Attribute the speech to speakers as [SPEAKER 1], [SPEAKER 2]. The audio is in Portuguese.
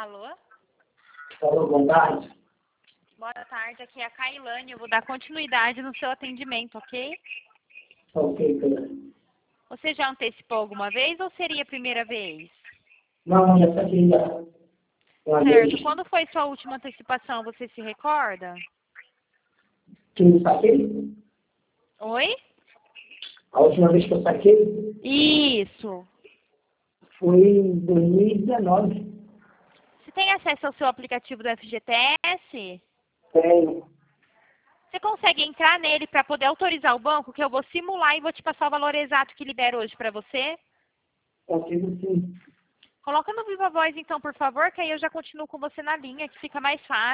[SPEAKER 1] Alô?
[SPEAKER 2] Alô, boa tarde.
[SPEAKER 1] Boa tarde, aqui é a Kailane. Eu vou dar continuidade no seu atendimento, ok?
[SPEAKER 2] Ok, cara.
[SPEAKER 1] Você já antecipou alguma vez ou seria a primeira vez?
[SPEAKER 2] Não, já saquei já. Uma
[SPEAKER 1] Certo.
[SPEAKER 2] vez.
[SPEAKER 1] Quando foi sua última antecipação, você se recorda?
[SPEAKER 2] Que eu saquei?
[SPEAKER 1] Oi?
[SPEAKER 2] A última vez que eu saquei
[SPEAKER 1] Isso.
[SPEAKER 2] foi em 2019.
[SPEAKER 1] Você tem acesso ao seu aplicativo do FGTS?
[SPEAKER 2] Tenho.
[SPEAKER 1] Você consegue entrar nele para poder autorizar o banco, que eu vou simular e vou te passar o valor exato que libera hoje para você?
[SPEAKER 2] Consigo sim.
[SPEAKER 1] Coloca no Viva Voz então, por favor, que aí eu já continuo com você na linha, que fica mais fácil.